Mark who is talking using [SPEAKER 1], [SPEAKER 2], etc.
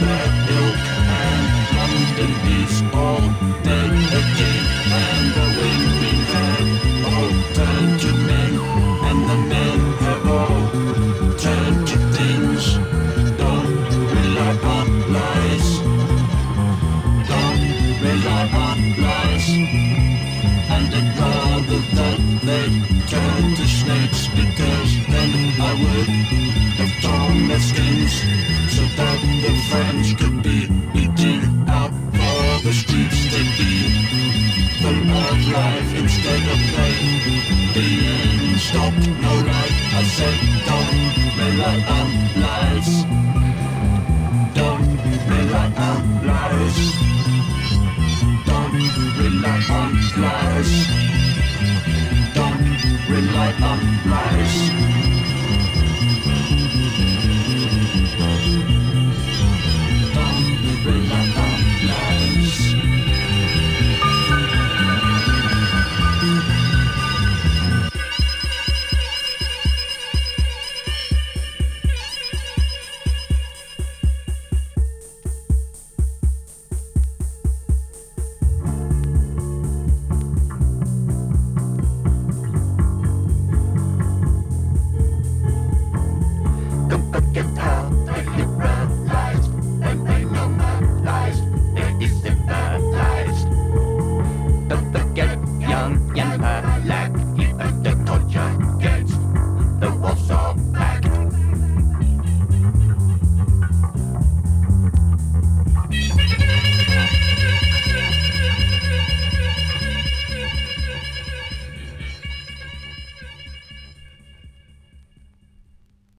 [SPEAKER 1] bad milk and London beef's all dead again, and the women have all turned to men, and the men have all turned to things. Don't rely on lies. Don't rely on lies. And I'd rather that they turn to snakes, because then I would have torn their skins, so that the friends could be eating out for the streets. They'd be full of life instead of play, being stopped, no right. I said don't rely on lies. Don't rely on lies. Don't rely on lies. Don't rely on lies.